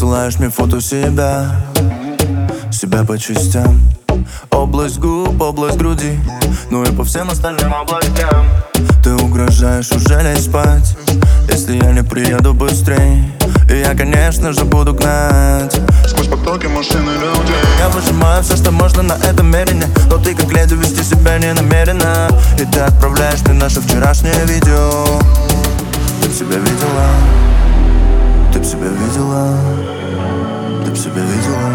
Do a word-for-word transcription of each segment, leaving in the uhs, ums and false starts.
Присылаешь мне фото себя, себя по частям. Область губ, область груди, ну и по всем остальным областям. Ты угрожаешь уже лечь спать, если я не приеду быстрей. И я, конечно же, буду гнать сквозь потоки машин и людей. Я выжимаю все, что можно на этом мерине, но ты как леди вести себя не намерена. И ты отправляешь мне наше вчерашнее видео. Ты б себя видела, ты б себя видела, ты б себя видела.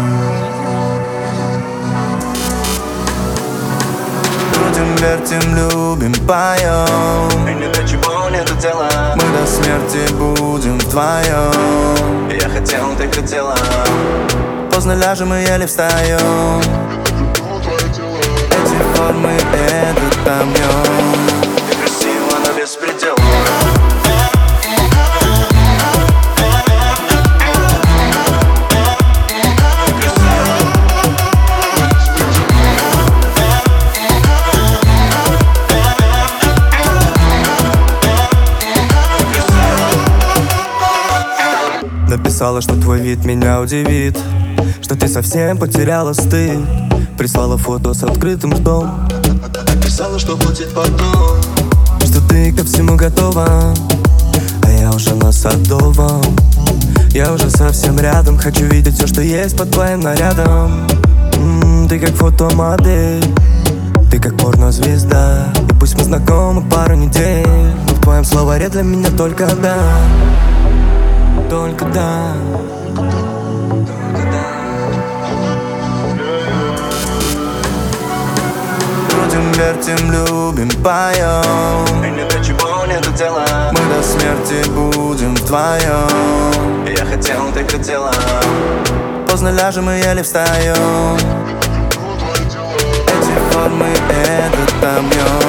Крутим, вертим, любим, поем, и ни до чего нету дела. Мы до смерти будем вдвоем. Я хотел, ты хотела. Поздно ляжем и еле встаем. Эти формы, этот объем. Ты красива, но без предела. Написала, что твой вид меня удивит, что ты совсем потеряла стыд. Прислала фото с открытым ртом. Написала, что будет потом, что ты ко всему готова, а я уже на Садовом. Я уже совсем рядом, хочу видеть все, что есть под твоим нарядом. М-м, Ты как фотомодель, ты как порнозвезда. И пусть мы знакомы пару недель, но в твоем словаре для меня только да. Только да, только да. Крутим, вертим, любим, поем, и ни до чего нету дела. Мы до смерти будем вдвоем. Я хотел, ты хотела. Поздно ляжем и еле встаем. Эти формы, этот объем.